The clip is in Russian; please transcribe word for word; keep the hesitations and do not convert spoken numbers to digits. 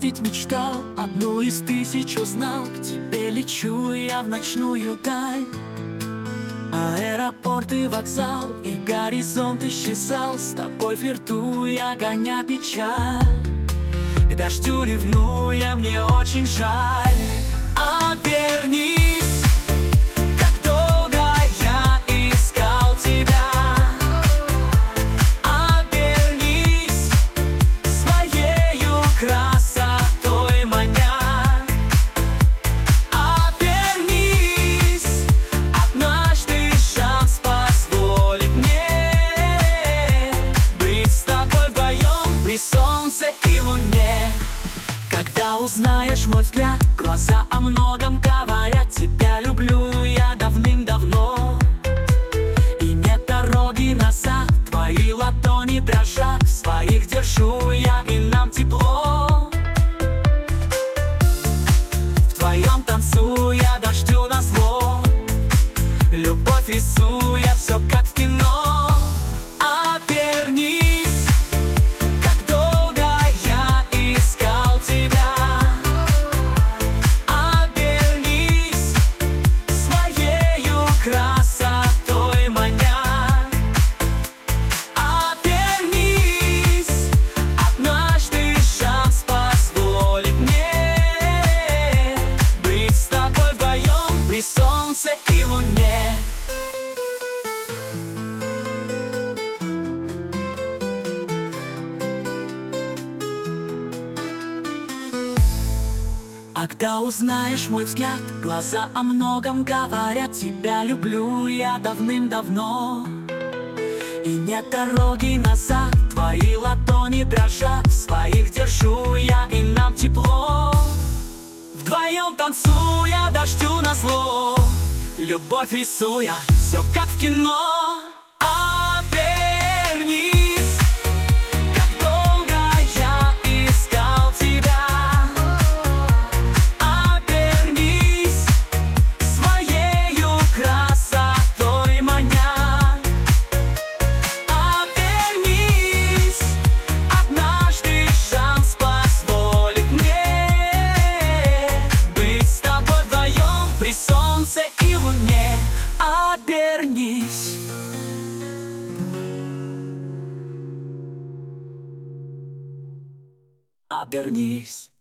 увидеть мечтал, одну из тысяч узнал. К тебе лечу я в ночную даль. Аэропорт и вокзал, и горизонт исчезал. С тобой флиртуя, гоня печаль. И дождю ревнуя, мне очень жаль. Обернись, как долго я искал тебя. Обернись, своею красотой маня. Обернись, однажды шанс позволит мне быть с тобой вдвоем при солнце и луне. Когда узнаешь мой взгляд, глаза о многом говорят. Тебя люблю я давным-давно, и нет дороги назад. Твои ладони дрожат, в своих держу я, и нам тепло. Вдвоем танцуя, дождю назло, любовь рисуя, все как в кино. Обернись, как долго я искал тебя. Обернись, своею красотой маня. Обернись, однажды шанс позволит мне быть с тобой вдвоем при солнце и луне. А когда узнаешь мой взгляд, глаза о многом говорят. Тебя люблю я давным-давно, и нет дороги назад. Твои ладони дрожат, в своих держу я, и нам тепло. Вдвоем танцуя, дождю назло, любовь рисуя, все как в кино. Обернись, как долго я искал тебя. Обернись, своею красотой маня. Обернись, однажды шанс позволит мне быть с тобой вдвоем при солнце и луне. Обернись. Обернись.